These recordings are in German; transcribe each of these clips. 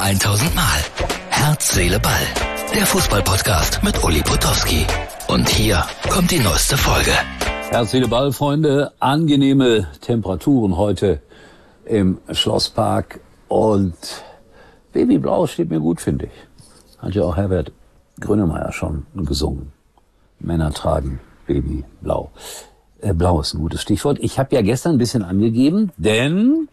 1000 Mal. Herz, Seele, Ball. Der Fußball-Podcast mit Uli Potowski. Und hier kommt die neueste Folge. Herz, Seele, Ball, Freunde. Angenehme Temperaturen heute im Schlosspark. Und Babyblau steht mir gut, finde ich. Hat ja auch Herbert Grönemeyer schon gesungen. Männer tragen Babyblau. Blau ist ein gutes Stichwort. Ich habe ja gestern ein bisschen angegeben, denn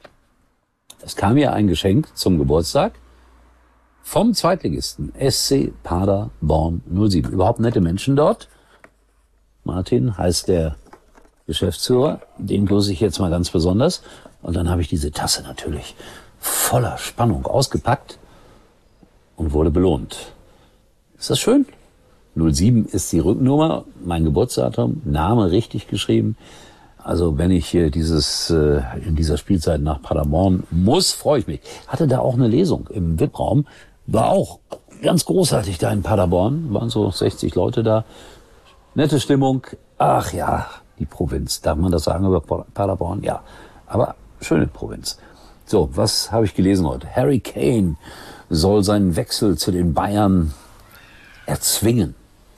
es kam ja ein Geschenk zum Geburtstag vom Zweitligisten SC Paderborn 07. Überhaupt nette Menschen dort. Martin heißt der Geschäftsführer. Den grüße ich jetzt mal ganz besonders. Und dann habe ich diese Tasse natürlich voller Spannung ausgepackt und wurde belohnt. Ist das schön? 07 ist die Rückennummer, mein Geburtsdatum, Name richtig geschrieben. Also wenn ich in dieser Spielzeit nach Paderborn muss, freue ich mich. Hatte da auch eine Lesung im VIP-Raum, war auch ganz großartig da in Paderborn, waren so 60 Leute da. Nette Stimmung, ach ja, die Provinz, darf man das sagen über Paderborn? Ja, aber schöne Provinz. So, was habe ich gelesen heute? Harry Kane soll seinen Wechsel zu den Bayern erzwingen.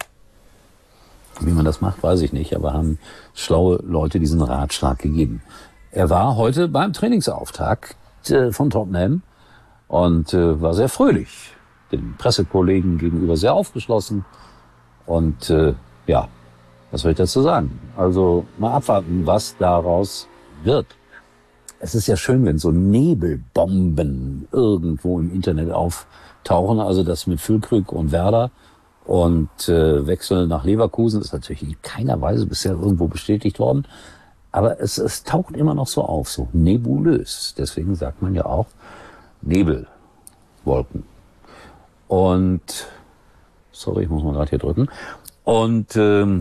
Wie man das macht, weiß ich nicht, aber haben schlaue Leute diesen Ratschlag gegeben. Er war heute beim Trainingsauftakt von Tottenham und war sehr fröhlich, den Pressekollegen gegenüber sehr aufgeschlossen. Und ja, was soll ich dazu sagen? Also mal abwarten, was daraus wird. Es ist ja schön, wenn so Nebelbomben irgendwo im Internet auftauchen, also das mit Füllkrug und Werder. Und Wechsel nach Leverkusen ist natürlich in keiner Weise bisher irgendwo bestätigt worden. Aber es taucht immer noch so auf, so nebulös. Deswegen sagt man ja auch Nebelwolken. Und, sorry, ich muss mal gerade hier drücken. Und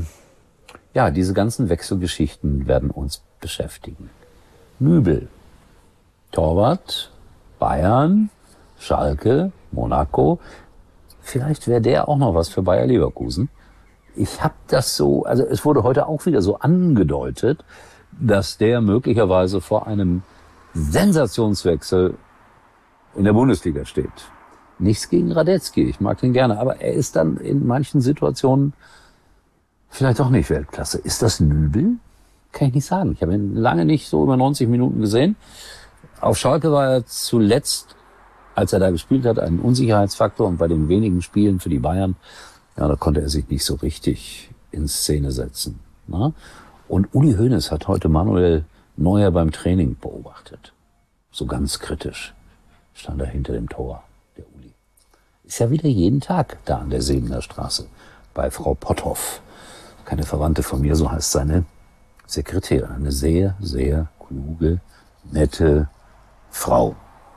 ja, diese ganzen Wechselgeschichten werden uns beschäftigen. Nübel, Torwart, Bayern, Schalke, Monaco. Vielleicht wäre der auch noch was für Bayer Leverkusen. Ich habe das so, also es wurde heute auch wieder so angedeutet, dass der möglicherweise vor einem Sensationswechsel in der Bundesliga steht. Nichts gegen Radetzky, ich mag den gerne, aber er ist dann in manchen Situationen vielleicht doch nicht Weltklasse. Ist das Nübel? Kann ich nicht sagen. Ich habe ihn lange nicht so über 90 Minuten gesehen. Auf Schalke war er zuletzt, als er da gespielt hat, ein Unsicherheitsfaktor, und bei den wenigen Spielen für die Bayern, ja, da konnte er sich nicht so richtig in Szene setzen. Na? Und Uli Hoeneß hat heute Manuel Neuer beim Training beobachtet. So ganz kritisch stand er hinter dem Tor, der Uli. Ist ja wieder jeden Tag da an der Sebener Straße bei Frau Potthoff. Keine Verwandte von mir, so heißt seine Sekretärin. Eine sehr, sehr kluge, nette Frau.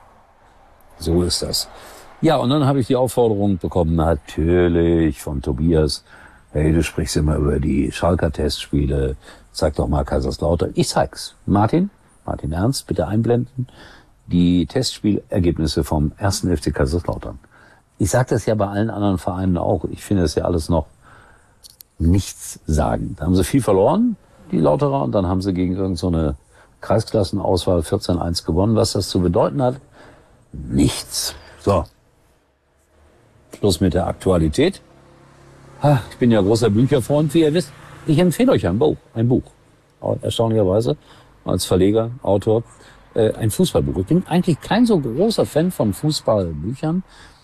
So ist das. Ja, und dann habe ich die Aufforderung bekommen, natürlich von Tobias, hey, du sprichst immer über die Schalker Testspiele, zeig doch mal Kaiserslautern. Ich zeig's. Martin Ernst, bitte einblenden, die Testspielergebnisse vom 1. FC Kaiserslautern. Ich sage das ja bei allen anderen Vereinen auch. Ich finde das ja alles noch nichts sagen. Da haben sie viel verloren, die Lauterer, und dann haben sie gegen irgend so eine Kreisklassenauswahl 14-1 gewonnen. Was das zu bedeuten hat, nichts. So. Schluss mit der Aktualität. Ich bin ja großer Bücherfreund, wie ihr wisst. Ich empfehle euch ein Buch. Erstaunlicherweise als Verleger, Autor, ein Fußballbuch. Ich bin eigentlich kein so großer Fan von Fußballbüchern,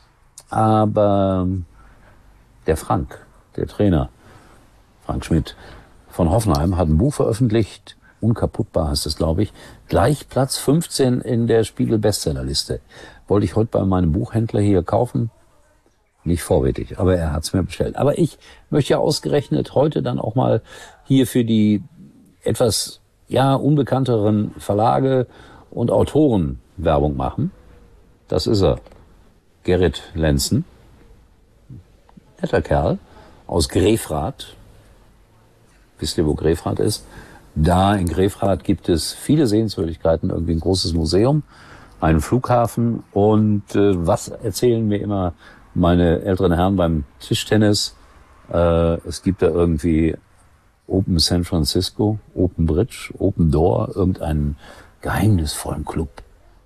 aber der Frank, der Trainer, Frank Schmidt von Hoffenheim, hat ein Buch veröffentlicht, Unkaputtbar heißt es, glaube ich, gleich Platz 15 in der Spiegel-Bestsellerliste. Wollte ich heute bei meinem Buchhändler hier kaufen. Nicht vorrätig, aber er hat es mir bestellt. Aber ich möchte ja ausgerechnet heute dann auch mal hier für die etwas unbekannteren Verlage und Autoren Werbung machen. Das ist er. Gerrit Lenzen. Netter Kerl aus Grefrath. Wisst ihr, wo Grefrath ist? Da in Grefrath gibt es viele Sehenswürdigkeiten, irgendwie ein großes Museum, einen Flughafen und was erzählen mir immer meine älteren Herren beim Tischtennis? Es gibt da irgendwie Open San Francisco, Open Bridge, Open Door, irgendeinen geheimnisvollen Club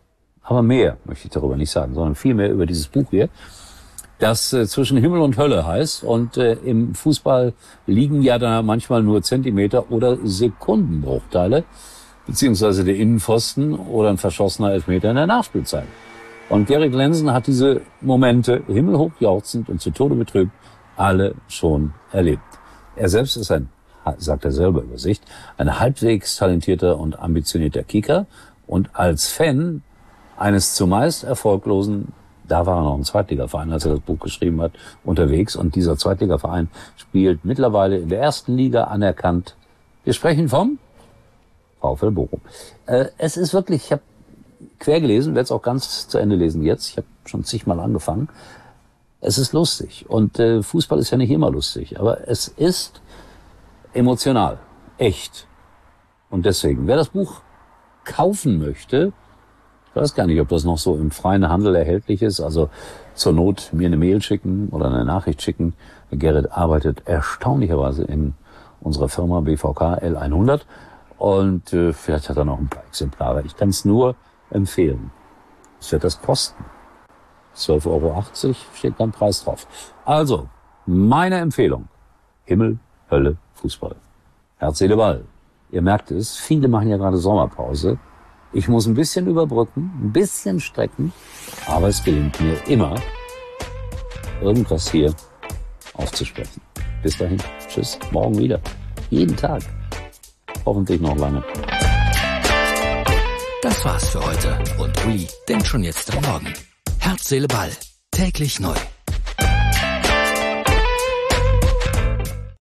Aber mehr möchte ich darüber nicht sagen, sondern viel mehr über dieses Buch hier, das zwischen Himmel und Hölle heißt. Und im Fußball liegen ja da manchmal nur Zentimeter oder Sekundenbruchteile, beziehungsweise der Innenpfosten oder ein verschossener Elfmeter in der Nachspielzeit. Und Gerrit Lensen hat diese Momente himmelhoch jauchzend und zu Tode betrübt alle schon erlebt. Er selbst ist sagt er selber über sich, ein halbwegs talentierter und ambitionierter Kicker und als Fan eines zumeist erfolglosen, da war er noch ein Zweitligaverein, als er das Buch geschrieben hat, unterwegs. Und dieser Zweitligaverein spielt mittlerweile in der ersten Liga anerkannt. Wir sprechen vom VfL Bochum. Es ist wirklich, ich habe quer gelesen, werde es auch ganz zu Ende lesen jetzt. Ich habe schon zigmal angefangen. Es ist lustig. Und Fußball ist ja nicht immer lustig. Aber es ist emotional. Echt. Und deswegen, wer das Buch kaufen möchte, ich weiß gar nicht, ob das noch so im freien Handel erhältlich ist. Also zur Not mir eine Mail schicken oder eine Nachricht schicken. Gerrit arbeitet erstaunlicherweise in unserer Firma BVK L100. Und vielleicht hat er noch ein paar Exemplare. Ich kann es nur empfehlen. Was wird das kosten? 12,80 € steht dann Preis drauf. Also, meine Empfehlung. Himmel, Hölle, Fußball. Herz, Seele, Ball. Ihr merkt es, viele machen ja gerade Sommerpause. Ich muss ein bisschen überbrücken, ein bisschen strecken, aber es gelingt mir immer, irgendwas hier aufzusprechen. Bis dahin, tschüss, morgen wieder. Jeden Tag. Hoffentlich noch lange. Das war's für heute und Uli denkt schon jetzt am Morgen. Herz, Seele, Ball. Täglich neu.